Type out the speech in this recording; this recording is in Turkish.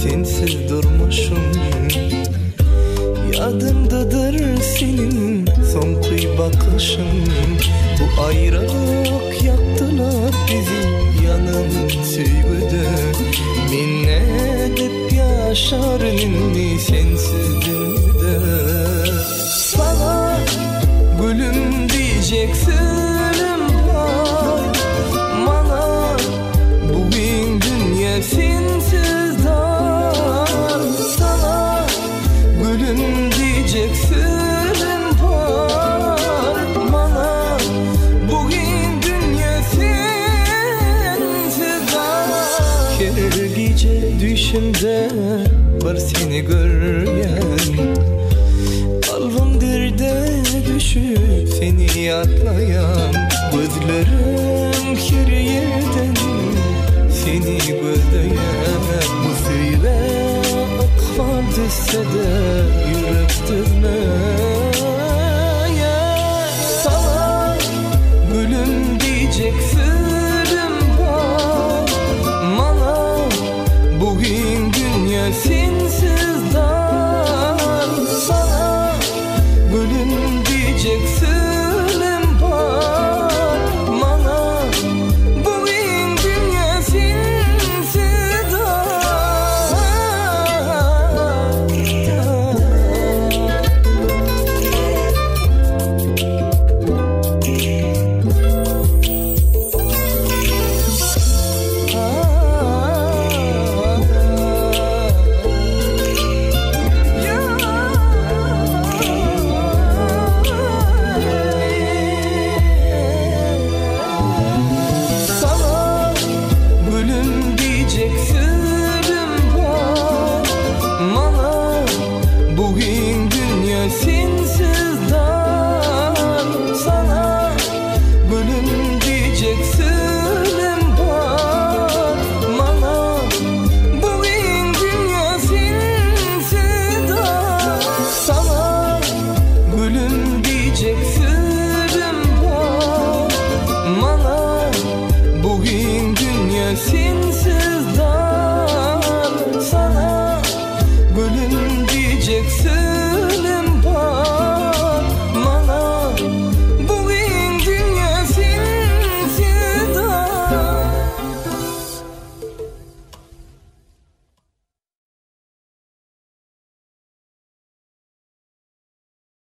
sensiz durmuşum. Yadımdadır senin son kıy bakışın. Bu ayrılık yaptılar bizi yanım sevgide. Minne edip yaşar ninni sensiz dilde. Sana gülüm diyeceksin var. Bana bugün dünya sensiz dar. Sana gülüm diyeceksin var. Bana bugün dünya sensiz dar. Her gece düşümde var seni görmeyen. Kalbim derde düşüp seni yatlayan. Gözlerim her yerden seni gözleyen. Bu söyle akval düşse de yürek düzmeyen. Sana gülüm diyeceksin var. Bana bugün dünya sensiz dar. Sana gülüm diyeceksin var. Bana bugün dünya sensiz dar. Sana gülüm diyeceksin var. Bana bugün dünya sensiz